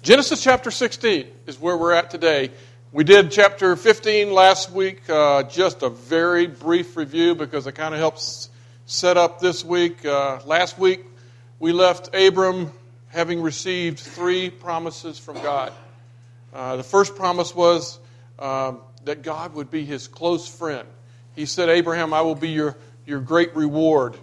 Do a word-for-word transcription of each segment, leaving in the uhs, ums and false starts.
Genesis chapter sixteen is where we're at today. We did chapter fifteen last week, uh, just a very brief review because it kind of helps set up this week. Uh, last week we left Abram having received three promises from God. Uh, the first promise was um, that God would be his close friend. He said, Abraham, I will be your, your great reward.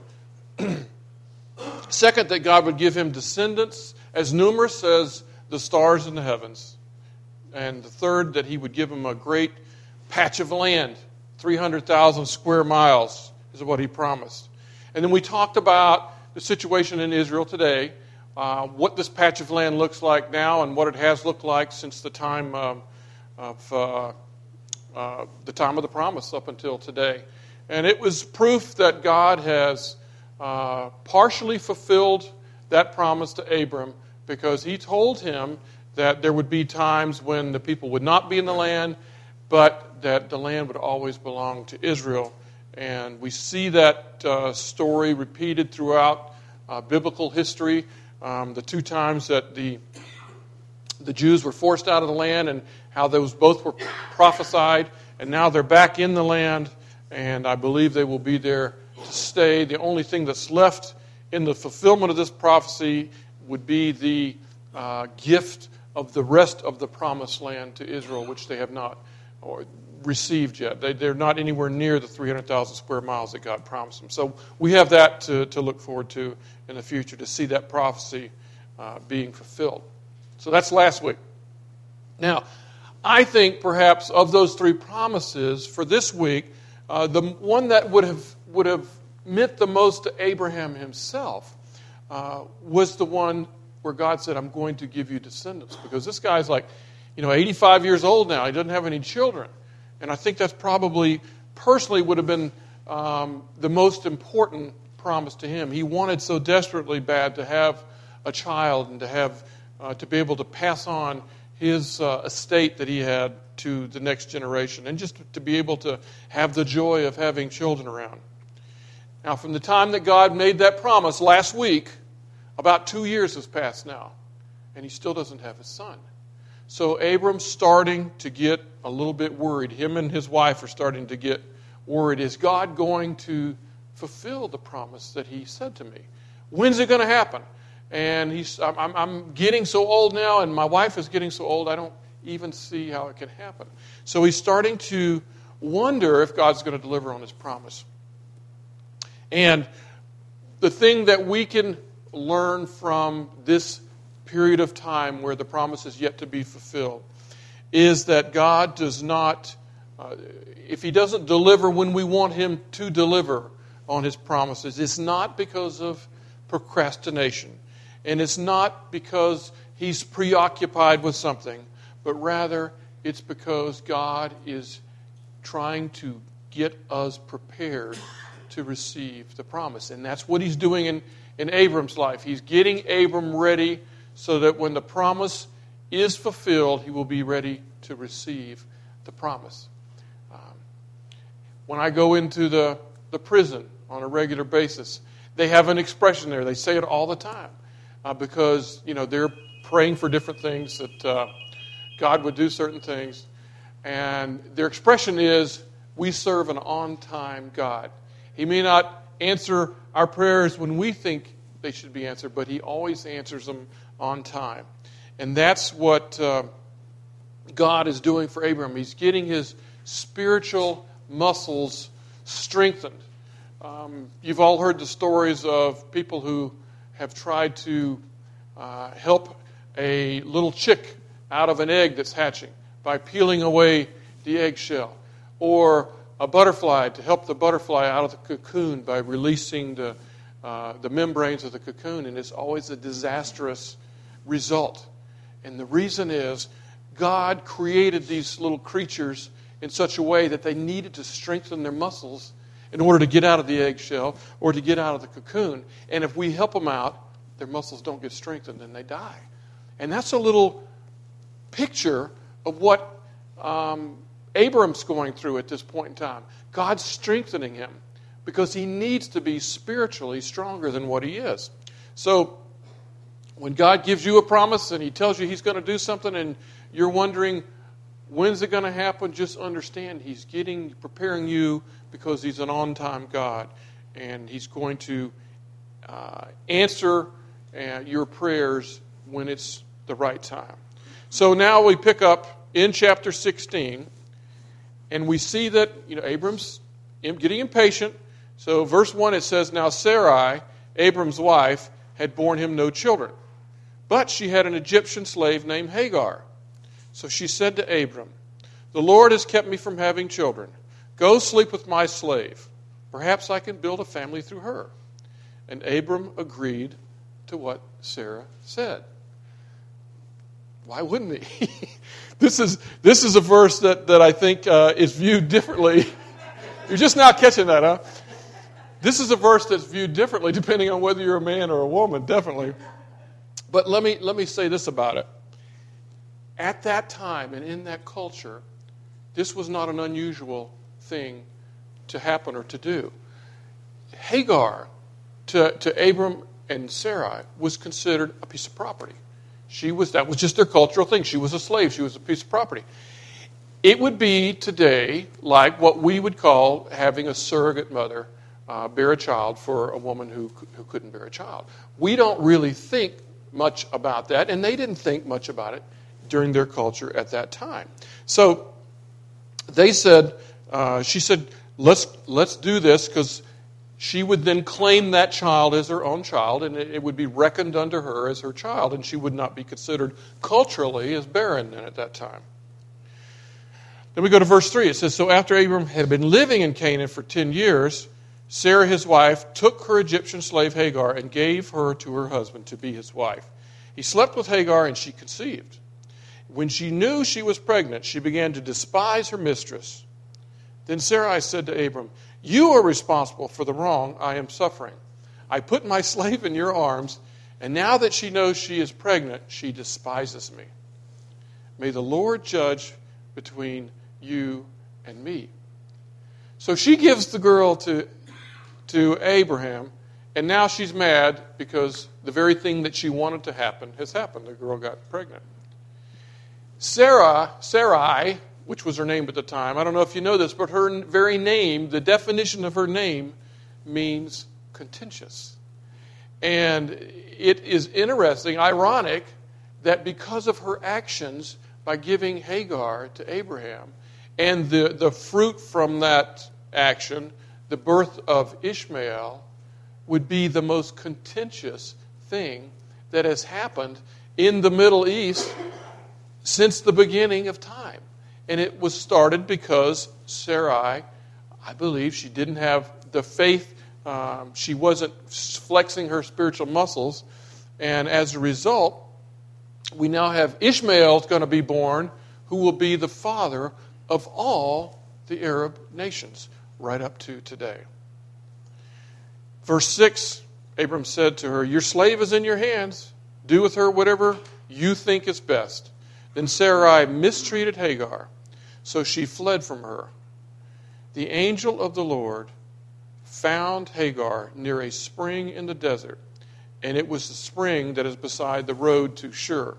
Second, that God would give him descendants as numerous as the stars in the heavens. And the third, that he would give him a great patch of land, three hundred thousand square miles is what he promised. And then we talked about the situation in Israel today, uh, what this patch of land looks like now and what it has looked like since the time um, of uh, uh, the time of the promise up until today. And it was proof that God has uh, partially fulfilled that promise to Abram, because he told him that there would be times when the people would not be in the land, but that the land would always belong to Israel. And we see that uh, story repeated throughout uh, biblical history. Um, the two times that the the Jews were forced out of the land and how those both were prophesied, and now they're back in the land, and I believe they will be there to stay. The only thing that's left in the fulfillment of this prophecy would be the uh, gift of the rest of the promised land to Israel, which they have not or received yet. They, they're not anywhere near the three hundred thousand square miles that God promised them. So we have that to, to look forward to in the future, to see that prophecy uh, being fulfilled. So that's last week. Now, I think perhaps of those three promises for this week, uh, the one that would have would have meant the most to Abraham himself Uh, was the one where God said, I'm going to give you descendants. Because this guy's like, you know, eighty-five years old now. He doesn't have any children. And I think that's probably, personally, would have been um, the most important promise to him. He wanted so desperately bad to have a child and to have uh, to be able to pass on his uh, estate that he had to the next generation. And just to be able to have the joy of having children around. Now, from the time that God made that promise last week, about two years has passed now, and he still doesn't have his son. So Abram's starting to get a little bit worried. Him and his wife are starting to get worried. Is God going to fulfill the promise that he said to me? When's it going to happen? And he's, I'm, I'm getting so old now, and my wife is getting so old, I don't even see how it can happen. So he's starting to wonder if God's going to deliver on his promise. And the thing that we can learn from this period of time where the promise is yet to be fulfilled is that God does not, uh, if he doesn't deliver when we want him to deliver on his promises, it's not because of procrastination. And it's not because he's preoccupied with something, but rather it's because God is trying to get us prepared to receive the promise. And that's what he's doing in, in Abram's life. He's getting Abram ready so that when the promise is fulfilled, he will be ready to receive the promise. Um, when I go into the, the prison on a regular basis, they have an expression there. They say it all the time uh, because, you know, they're praying for different things, that uh, God would do certain things. And their expression is, we serve an on-time God. He may not answer our prayers when we think they should be answered, but he always answers them on time. And that's what uh, God is doing for Abraham. He's getting his spiritual muscles strengthened. Um, you've all heard the stories of people who have tried to uh, help a little chick out of an egg that's hatching by peeling away the eggshell. Or a butterfly, to help the butterfly out of the cocoon by releasing the uh, the membranes of the cocoon, and it's always a disastrous result. And the reason is God created these little creatures in such a way that they needed to strengthen their muscles in order to get out of the eggshell or to get out of the cocoon. And if we help them out, their muscles don't get strengthened and they die. And that's a little picture of what um, Abram's going through at this point in time. God's strengthening him because he needs to be spiritually stronger than what he is. So when God gives you a promise and He tells you He's going to do something and you're wondering, when's it going to happen? Just understand He's getting, preparing you because He's an on-time God. And He's going to uh, answer uh, your prayers when it's the right time. So now we pick up in chapter sixteen, and we see that, you know, Abram's getting impatient. So verse one, it says, "Now Sarai, Abram's wife, had borne him no children, but she had an Egyptian slave named Hagar. So she said to Abram, 'The Lord has kept me from having children. Go sleep with my slave. Perhaps I can build a family through her.' And Abram agreed to what Sarah said." Why wouldn't he? this is this is a verse that, that I think uh, is viewed differently. You're just now catching that, huh? This is a verse that's viewed differently depending on whether you're a man or a woman, definitely. But let me let me say this about it. At that time and in that culture, this was not an unusual thing to happen or to do. Hagar, to, to Abram and Sarai, was considered a piece of property. She was that was just their cultural thing. She was a slave. She was a piece of property. It would be today like what we would call having a surrogate mother uh, bear a child for a woman who who couldn't bear a child. We don't really think much about that, and they didn't think much about it during their culture at that time. So they said, uh, she said, let's let's do this, because she would then claim that child as her own child, and it, it would be reckoned unto her as her child, and she would not be considered culturally as barren then at that time. Then we go to verse three. It says, "So after Abram had been living in Canaan for ten years, Sarah his wife took her Egyptian slave Hagar and gave her to her husband to be his wife. He slept with Hagar, and she conceived. When she knew she was pregnant, she began to despise her mistress. Then Sarai said to Abram, 'You are responsible for the wrong I am suffering. I put my slave in your arms, and now that she knows she is pregnant, she despises me. May the Lord judge between you and me.'" So she gives the girl to, to Abraham, and now she's mad because the very thing that she wanted to happen has happened. The girl got pregnant. Sarah, Sarai, which was her name at the time, I don't know if you know this, but her very name, the definition of her name, means contentious. And it is interesting, ironic, that because of her actions by giving Hagar to Abraham, and the, the fruit from that action, the birth of Ishmael, would be the most contentious thing that has happened in the Middle East since the beginning of time. And it was started because Sarai, I believe, she didn't have the faith. Um, she wasn't flexing her spiritual muscles. And as a result, we now have Ishmael going to be born, who will be the father of all the Arab nations, right up to today. Verse six, Abram said to her, "Your slave is in your hands. Do with her whatever you think is best." Then Sarai mistreated Hagar, so she fled from her. The angel of the Lord found Hagar near a spring in the desert, and it was the spring that is beside the road to Shur.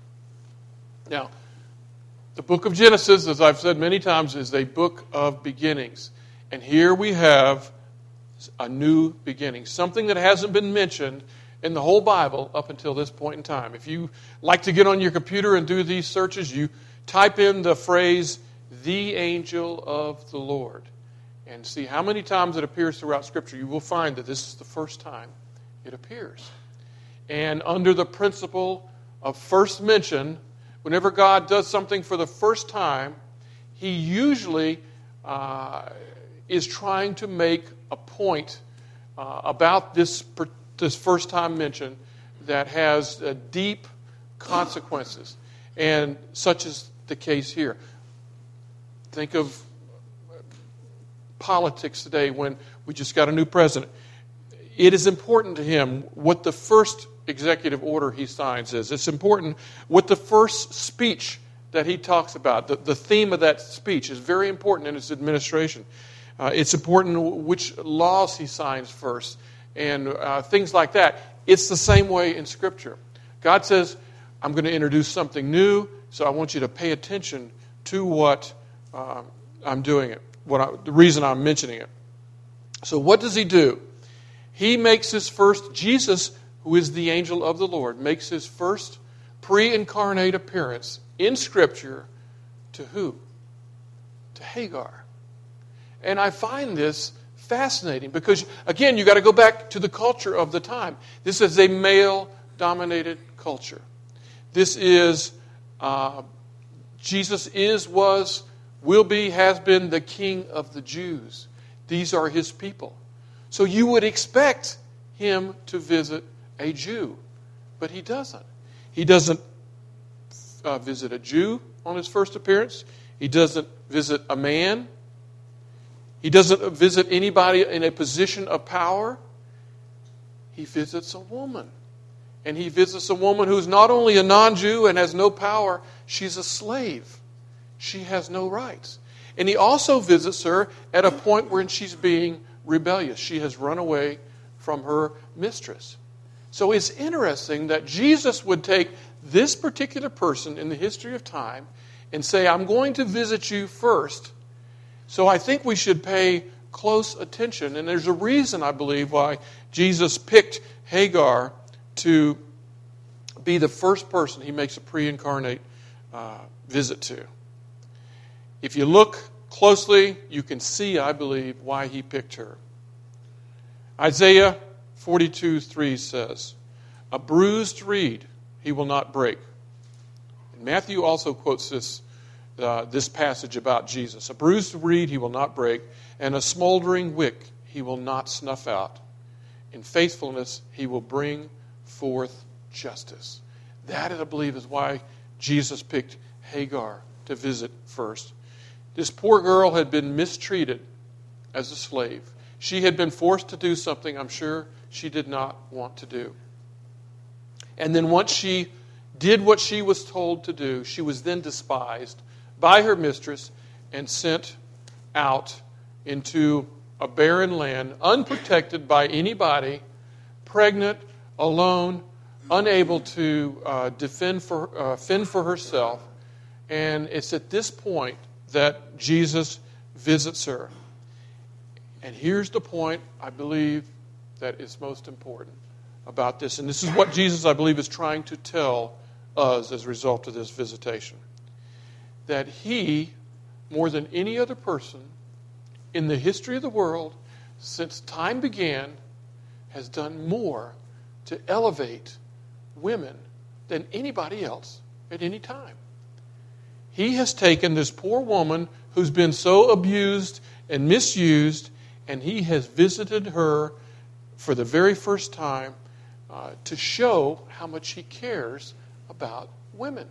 Now, the book of Genesis, as I've said many times, is a book of beginnings. And here we have a new beginning, something that hasn't been mentioned in the whole Bible up until this point in time. If you like to get on your computer and do these searches, you type in the phrase, "the angel of the Lord," and see how many times it appears throughout Scripture. You will find that this is the first time it appears. And under the principle of first mention, whenever God does something for the first time, He usually uh, is trying to make a point uh, about this this first time mention that has uh, deep consequences, and such is the case here. Think of politics today when we just got a new president. It is important to him what the first executive order he signs is. It's important what the first speech that he talks about, the, the theme of that speech is very important in his administration. Uh, it's important which laws he signs first, and uh, things like that. It's the same way in Scripture. God says, I'm going to introduce something new, so I want you to pay attention to what uh, I'm doing it, what I, the reason I'm mentioning it. So what does he do? He makes his first, Jesus, who is the angel of the Lord, makes his first pre-incarnate appearance in Scripture to who? To Hagar. And I find this fascinating because, again, you've got to go back to the culture of the time. This is a male-dominated culture. This is, uh, Jesus is, was, will be, has been the King of the Jews. These are his people. So you would expect him to visit a Jew, but he doesn't. He doesn't uh, visit a Jew on his first appearance. He doesn't visit a man. He doesn't visit anybody in a position of power. He visits a woman. And he visits a woman who's not only a non-Jew and has no power, she's a slave. She has no rights. And he also visits her at a point when she's being rebellious. She has run away from her mistress. So it's interesting that Jesus would take this particular person in the history of time and say, I'm going to visit you first. So I think we should pay close attention. And there's a reason, I believe, why Jesus picked Hagar to be the first person he makes a pre-incarnate uh, visit to. If you look closely, you can see, I believe, why he picked her. Isaiah forty-two three says, a bruised reed he will not break. And Matthew also quotes this, uh, this passage about Jesus. A bruised reed he will not break, and a smoldering wick he will not snuff out. In faithfulness he will bring forth justice. That, I believe, is why Jesus picked Hagar to visit first. This poor girl had been mistreated as a slave. She had been forced to do something I'm sure she did not want to do. And then once she did what she was told to do, she was then despised by her mistress and sent out into a barren land, unprotected by anybody, pregnant, alone, unable to uh, defend for, uh, fend for herself. And it's at this point that Jesus visits her. And here's the point, I believe, that is most important about this. And this is what Jesus, I believe, is trying to tell us as a result of this visitation. That he, more than any other person in the history of the world, since time began, has done more to elevate women than anybody else at any time. He has taken this poor woman who's been so abused and misused, and he has visited her for the very first time uh, to show how much he cares about women.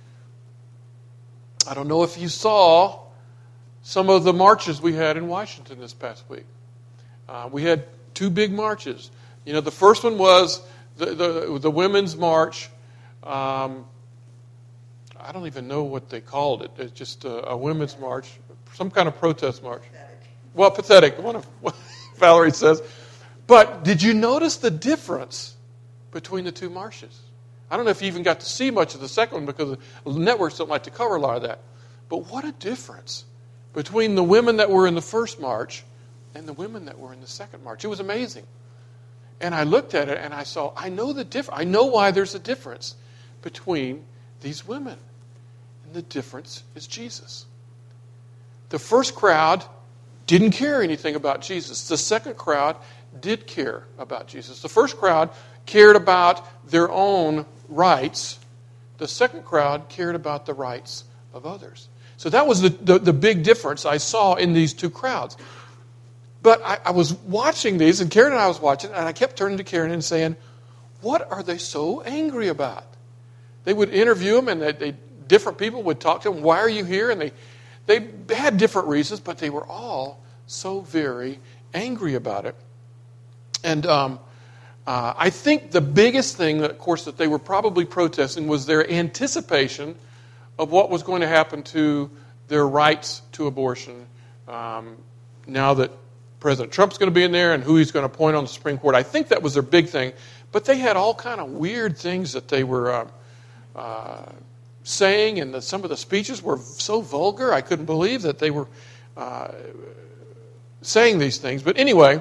I don't know if you saw some of the marches we had in Washington this past week. Uh, we had two big marches. You know, the first one was the, the, the Women's March. Um, I don't even know what they called it. It's just a, a women's march, some kind of protest march. Pathetic. Well, pathetic, one of what Valerie says. But did you notice the difference between the two marches? I don't know if you even got to see much of the second one because the networks don't like to cover a lot of that. But what a difference between the women that were in the first march and the women that were in the second march. It was amazing. And I looked at it and I saw, I know the diff- I know why there's a difference between these women. And the difference is Jesus. The first crowd didn't care anything about Jesus. The second crowd did care about Jesus. The first crowd cared about their own rights. The second crowd cared about the rights of others. So that was the, the, the big difference I saw in these two crowds. But I, I was watching these, and Karen and I was watching, and I kept turning to Karen and saying, what are they so angry about? They would interview them, and they, they, different people would talk to them. Why are you here? And they, they had different reasons, but they were all so very angry about it. And um, uh, I think the biggest thing, that, of course, that they were probably protesting was their anticipation of what was going to happen to their rights to abortion um, now that President Trump's going to be in there and who he's going to appoint on the Supreme Court. I think that was their big thing. But they had all kind of weird things that they were uh, uh, saying, and the, some of the speeches were so vulgar, I couldn't believe that they were uh, saying these things. But anyway,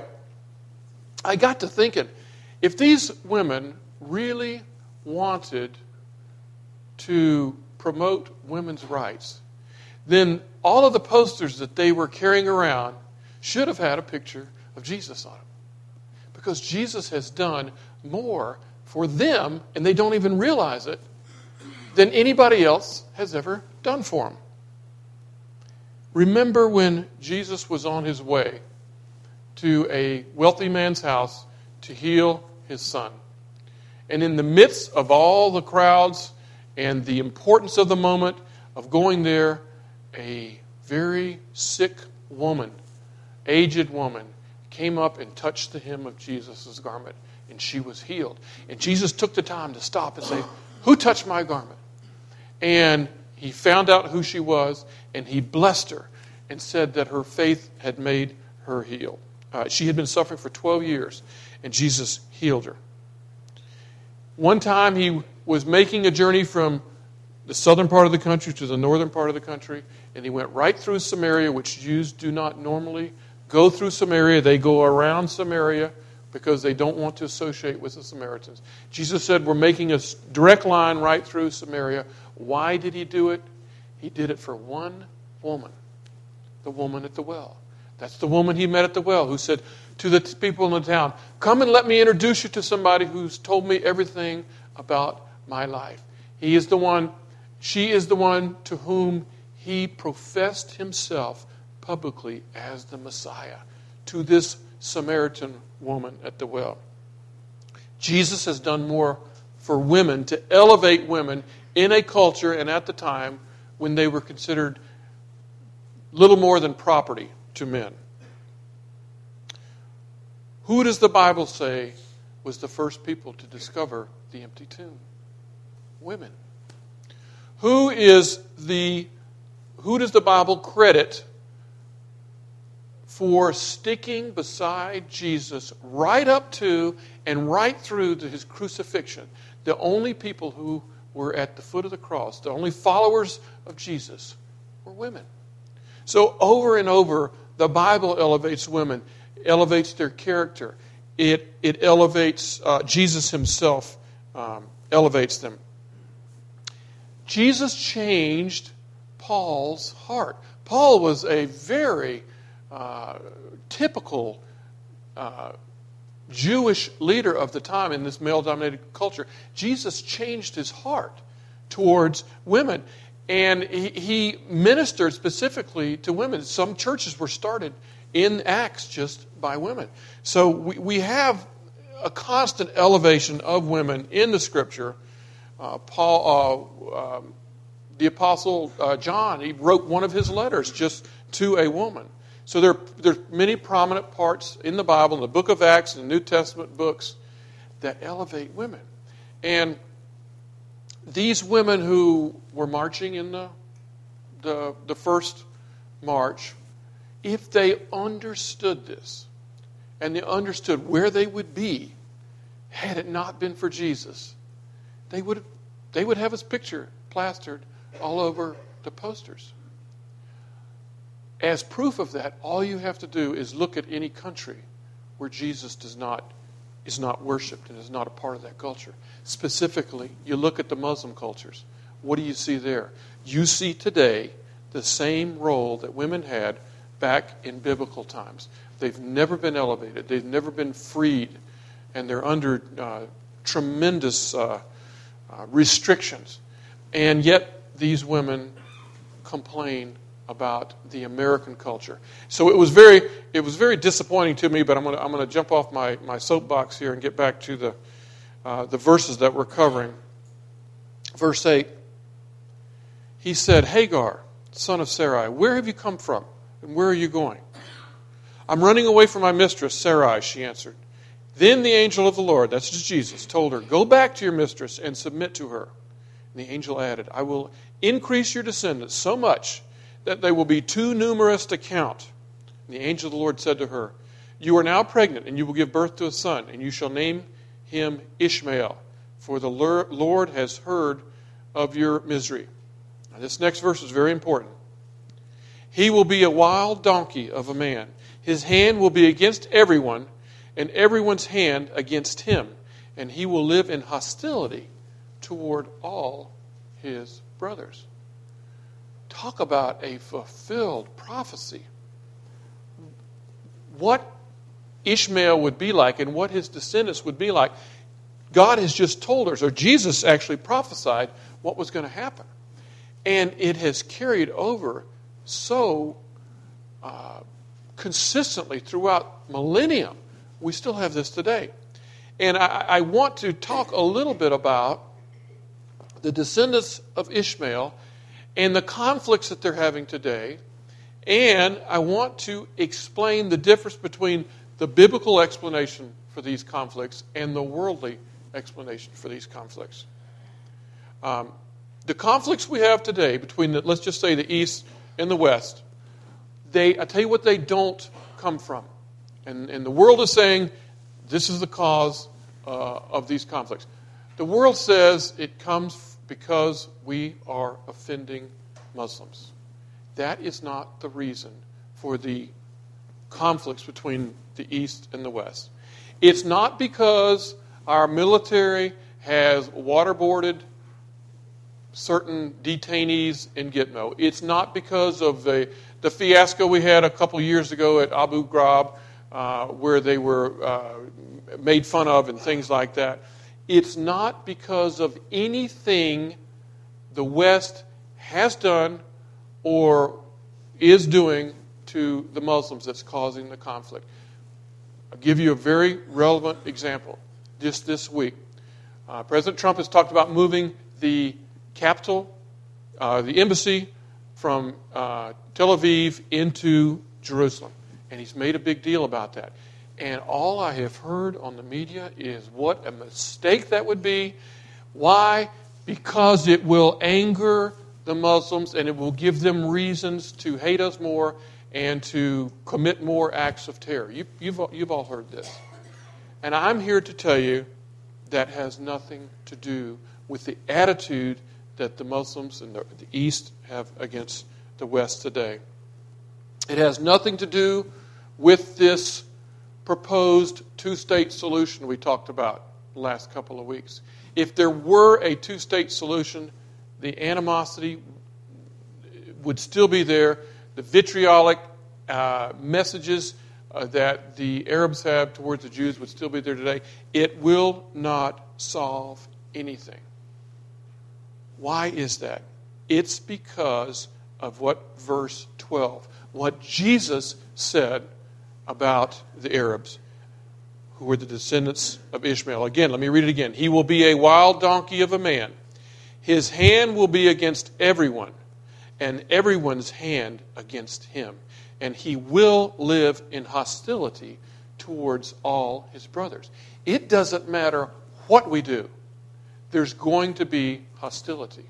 I got to thinking, if these women really wanted to promote women's rights, then all of the posters that they were carrying around should have had a picture of Jesus on them. Because Jesus has done more for them, and they don't even realize it, than anybody else has ever done for them. Remember when Jesus was on his way to a wealthy man's house to heal his son. And in the midst of all the crowds and the importance of the moment of going there, a very sick woman, aged woman, came up and touched the hem of Jesus' garment, and she was healed. And Jesus took the time to stop and say, "Who touched my garment?" And he found out who she was, and he blessed her and said that her faith had made her heal. Uh, she had been suffering for twelve years, and Jesus healed her. One time he was making a journey from the southern part of the country to the northern part of the country, and he went right through Samaria, which Jews do not normally go through Samaria. They go around Samaria because they don't want to associate with the Samaritans. Jesus said, we're making a direct line right through Samaria. Why did he do it? He did it for one woman, the woman at the well. That's the woman he met at the well who said to the people in the town, "Come and let me introduce you to somebody who's told me everything about my life." He is the one, she is the one to whom he professed himself publicly as the Messiah, to this Samaritan woman at the well. Jesus has done more for women to elevate women in a culture and at the time when they were considered little more than property to men. Who does the Bible say was the first people to discover the empty tomb? Women. Who is the who does the Bible credit for sticking beside Jesus right up to and right through to his crucifixion? The only people who were at the foot of the cross, the only followers of Jesus, were women. So over and over, the Bible elevates women, elevates their character. It, it elevates, uh, Jesus himself um, elevates them. Jesus changed Paul's heart. Paul was a very uh, typical uh, Jewish leader of the time in this male-dominated culture. Jesus changed his heart towards women. And he, he ministered specifically to women. Some churches were started in Acts just by women. So we, we have a constant elevation of women in the Scripture. Uh, Paul, uh, um, the Apostle uh, John, he wrote one of his letters just to a woman. So there, there are many prominent parts in the Bible, in the book of Acts and the New Testament books, that elevate women. And these women who were marching in the, the, the first march, if they understood this, and they understood where they would be had it not been for Jesus, they would, they would have his picture plastered all over the posters. As proof of that, all you have to do is look at any country where Jesus does not is not worshipped and is not a part of that culture. Specifically, you look at the Muslim cultures. What do you see there? You see today the same role that women had back in biblical times. They've never been elevated. They've never been freed. And they're under uh, tremendous uh, uh, restrictions. And yet, these women complain about the American culture. So it was very, it was very disappointing to me. But I'm going to, I'm going to jump off my, my soapbox here and get back to the uh, the verses that we're covering. Verse eight. He said, "Hagar, son of Sarai, where have you come from, and where are you going?" "I'm running away from my mistress, Sarai," she answered. Then the angel of the Lord, that's Jesus, told her, "Go back to your mistress and submit to her." And the angel added, "I will increase your descendants so much that they will be too numerous to count." And the angel of the Lord said to her, "You are now pregnant, and you will give birth to a son, and you shall name him Ishmael, for the Lord has heard of your misery. Now, this next verse is very important. He will be a wild donkey of a man. His hand will be against everyone, and everyone's hand against him. And he will live in hostility toward all his brothers. Talk about a fulfilled prophecy. What Ishmael would be like and what his descendants would be like, God has just told us, or Jesus actually prophesied what was going to happen. And it has carried over so uh, consistently throughout millennium. We still have this today. And I, I want to talk a little bit about the descendants of Ishmael and the conflicts that they're having today. And I want to explain the difference between the biblical explanation for these conflicts and the worldly explanation for these conflicts. Um, the conflicts we have today between, the, let's just say, the East and the West, they, I tell you what they don't come from. And, and the world is saying, this is the cause uh, of these conflicts. The world says it comes because we are offending Muslims. That is not the reason for the conflicts between the East and the West. It's not because our military has waterboarded certain detainees in Gitmo. It's not because of the, the fiasco we had a couple years ago at Abu Ghraib, uh, where they were uh, made fun of and things like that. It's not because of anything the West has done or is doing to the Muslims that's causing the conflict. I'll give you a very relevant example. Just this week, uh, President Trump has talked about moving the capital, uh, the embassy, from uh, Tel Aviv into Jerusalem. And he's made a big deal about that. And all I have heard on the media is what a mistake that would be. Why? Because it will anger the Muslims and it will give them reasons to hate us more and to commit more acts of terror. You, you've, you've all heard this. And I'm here to tell you that has nothing to do with the attitude that the Muslims in the, the East have against the West today. It has nothing to do with this proposed two-state solution we talked about the last couple of weeks. If there were a two-state solution, the animosity would still be there. The vitriolic uh, messages uh, that the Arabs have towards the Jews would still be there today. It will not solve anything. Why is that? It's because of what verse twelve, what Jesus said about the Arabs, who were the descendants of Ishmael. Again, let me read it again. He will be a wild donkey of a man. His hand will be against everyone, and everyone's hand against him. And he will live in hostility towards all his brothers. It doesn't matter what we do. There's going to be hostility.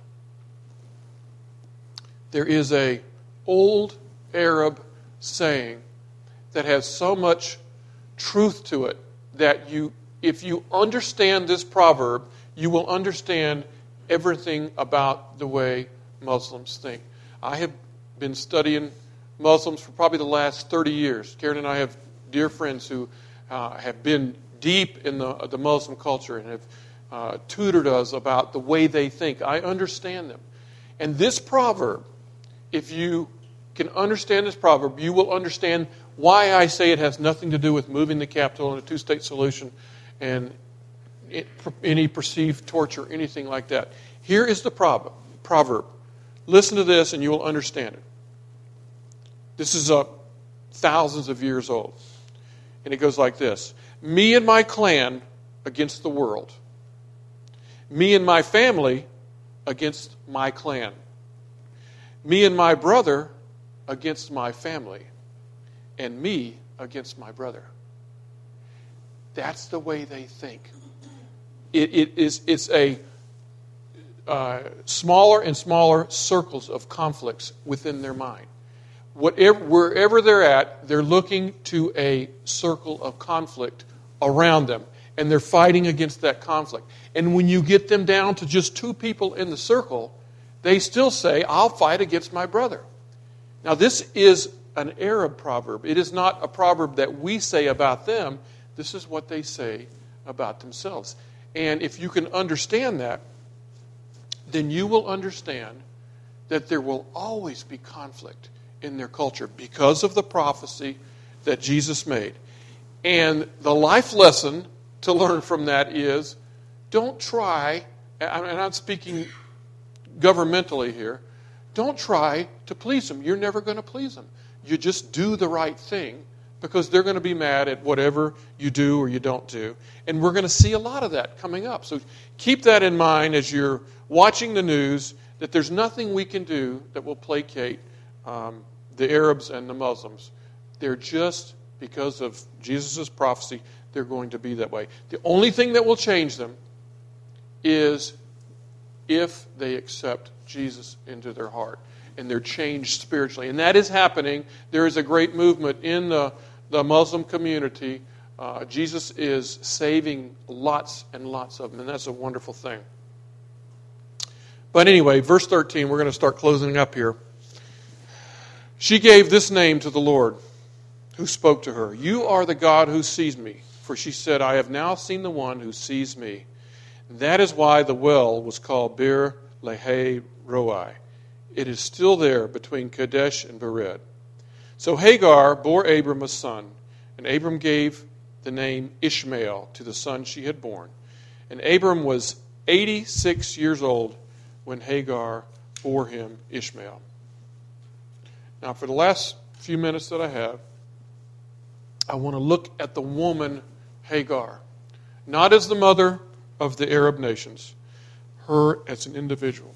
There is a old Arab saying that has so much truth to it that you, if you understand this proverb, you will understand everything about the way Muslims think. I have been studying Muslims for probably the last thirty years. Karen and I have dear friends who uh, have been deep in the, the Muslim culture and have uh, tutored us about the way they think. I understand them. And this proverb, if you can understand this proverb, you will understand why I say it has nothing to do with moving the capital in a two-state solution and it, any perceived torture, anything like that. Here is the proverb. proverb. Listen to this and you will understand it. This is uh, thousands of years old. And it goes like this. Me and my clan against the world. Me and my family against my clan. Me and my brother against my family. And me against my brother. That's the way they think. It, it is, it's a uh, smaller and smaller circles of conflicts within their mind. Whatever, wherever they're at, they're looking to a circle of conflict around them. and they're fighting against that conflict. And when you get them down to just two people in the circle, they still say, I'll fight against my brother. Now, this is an Arab proverb. It is not a proverb that we say about them. This is what they say about themselves. And if you can understand that, then you will understand that there will always be conflict in their culture because of the prophecy that Jesus made. And the life lesson to learn from that is, don't try, and I'm not speaking governmentally here, don't try to please them. You're never going to please them. You just do the right thing, because they're going to be mad at whatever you do or you don't do. And we're going to see a lot of that coming up. So keep that in mind as you're watching the news, that there's nothing we can do that will placate um, the Arabs and the Muslims. They're just, because of Jesus' prophecy, they're going to be that way. The only thing that will change them is if they accept Jesus into their heart and they're changed spiritually. And that is happening. There is a great movement in the, the Muslim community. Uh, Jesus is saving lots and lots of them, and that's a wonderful thing. But anyway, verse thirteen, we're going to start closing up here. She gave this name to the Lord, who spoke to her. You are the God who sees me. For she said, I have now seen the one who sees me. And that is why the well was called Bir Lahai Roi. It is still there between Kadesh and Bered. So Hagar bore Abram a son, and Abram gave the name Ishmael to the son she had born. And Abram was eighty-six years old when Hagar bore him Ishmael. Now, for the last few minutes that I have, I want to look at the woman Hagar, not as the mother of the Arab nations, her as an individual.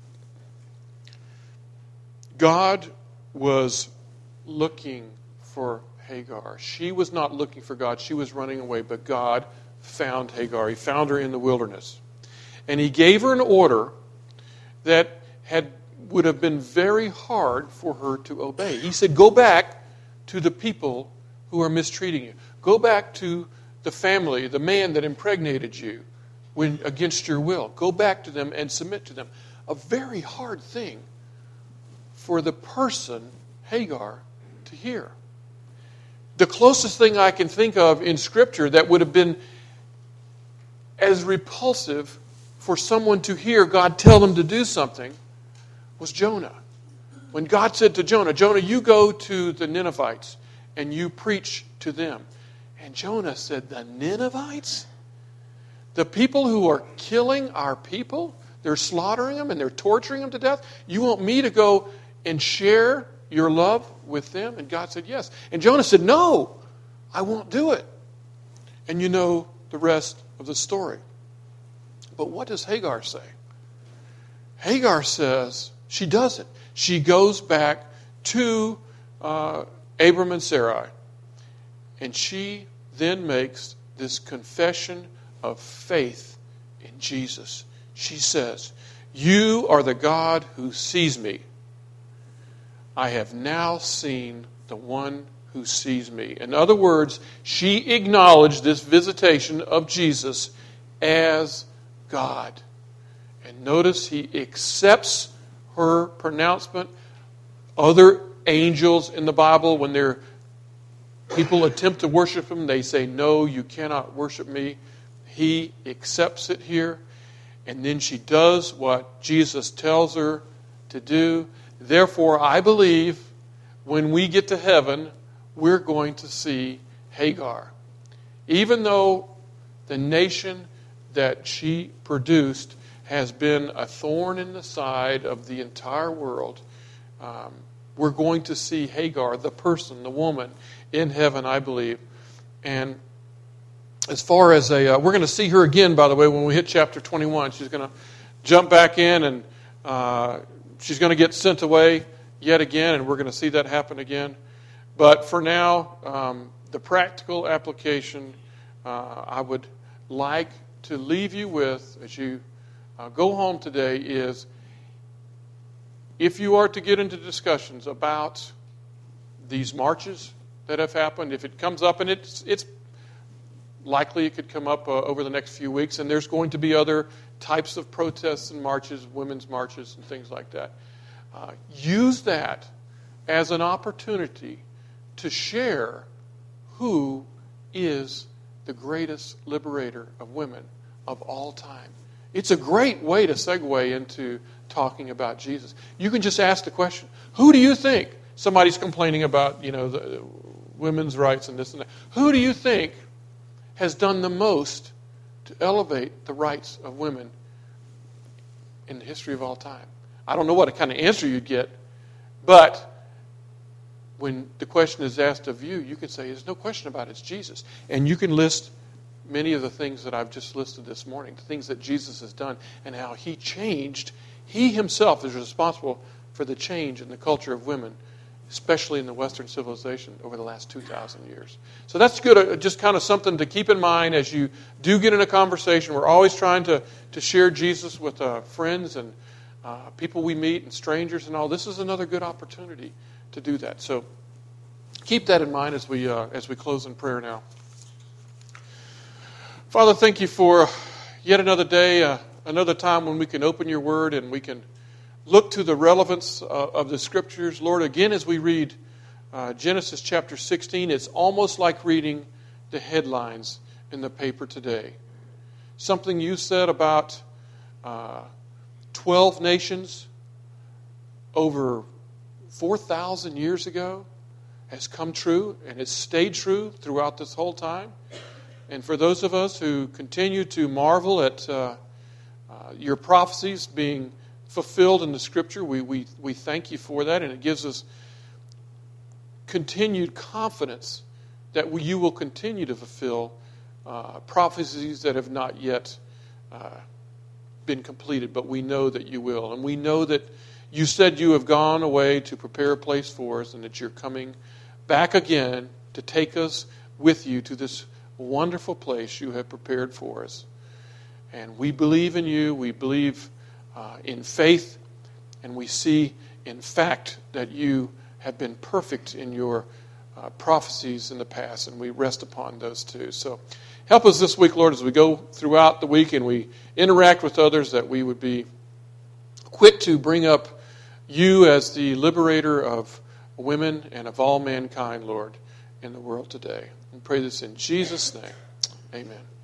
God was looking for Hagar. She was not looking for God. She was running away, but God found Hagar. He found her in the wilderness. And he gave her an order that had would have been very hard for her to obey. He said, go back to the people who are mistreating you. Go back to the family, the man that impregnated you when against your will. Go back to them and submit to them. A very hard thing for the person, Hagar, to hear. The closest thing I can think of in Scripture that would have been as repulsive for someone to hear God tell them to do something was Jonah. When God said to Jonah, Jonah, you go to the Ninevites and you preach to them. And Jonah said, the Ninevites? The people who are killing our people? They're slaughtering them and they're torturing them to death? You want me to go and share your love with them? And God said, yes. And Jonah said, no, I won't do it. And you know the rest of the story. But what does Hagar say? Hagar says, she does it. She goes back to uh, Abram and Sarai. And she then makes this confession of faith in Jesus. She says, you are the God who sees me. I have now seen the one who sees me. In other words, she acknowledged this visitation of Jesus as God. And notice he accepts her pronouncement. Other angels in the Bible, when they're people attempt to worship him, they say, no, you cannot worship me. He accepts it here. And then she does what Jesus tells her to do. Therefore, I believe when we get to heaven, we're going to see Hagar. Even though the nation that she produced has been a thorn in the side of the entire world, um, we're going to see Hagar, the person, the woman, in heaven, I believe. And as far as a, uh, we're going to see her again, by the way, when we hit chapter twenty-one. She's going to jump back in and uh, she's going to get sent away yet again, and we're going to see that happen again. But for now, um, the practical application uh, I would like to leave you with as you uh, go home today is, if you are to get into discussions about these marches that have happened, if it comes up, and it's it's likely it could come up uh, over the next few weeks, and there's going to be other types of protests and marches, women's marches and things like that. Uh, use that as an opportunity to share who is the greatest liberator of women of all time. It's a great way to segue into talking about Jesus. You can just ask the question, who do you think, somebody's complaining about, you know, the women's rights and this and that, who do you think has done the most to elevate the rights of women in the history of all time? I don't know what kind of answer you'd get, but when the question is asked of you, you can say, there's no question about it, it's Jesus. And you can list many of the things that I've just listed this morning, the things that Jesus has done and how he changed. He himself is responsible for the change in the culture of women, especially in the Western civilization over the last two thousand years. So that's good, uh, just kind of something to keep in mind as you do get in a conversation. We're always trying to, to share Jesus with uh, friends and uh, people we meet and strangers and all. This is another good opportunity to do that. So keep that in mind as we uh, as we close in prayer now. Father, thank you for yet another day, uh, another time when we can open your word and we can look to the relevance uh, of the Scriptures. Lord, again, as we read uh, Genesis chapter sixteen, it's almost like reading the headlines in the paper today. Something you said about uh, twelve nations over four thousand years ago has come true, and it's stayed true throughout this whole time. And for those of us who continue to marvel at uh, uh, your prophecies being fulfilled in the Scripture, we, we, we thank you for that, and it gives us continued confidence that we, you will continue to fulfill uh, prophecies that have not yet uh, been completed, but we know that you will. And we know that you said you have gone away to prepare a place for us and that you're coming back again to take us with you to this wonderful place you have prepared for us. And we believe in you. We believe uh, in faith. And we see in fact that you have been perfect in your uh, prophecies in the past. And we rest upon those too. So help us this week, Lord, as we go throughout the week and we interact with others, that we would be quick to bring up you as the liberator of women and of all mankind, Lord, in the world today. We pray this in Jesus' name. Amen.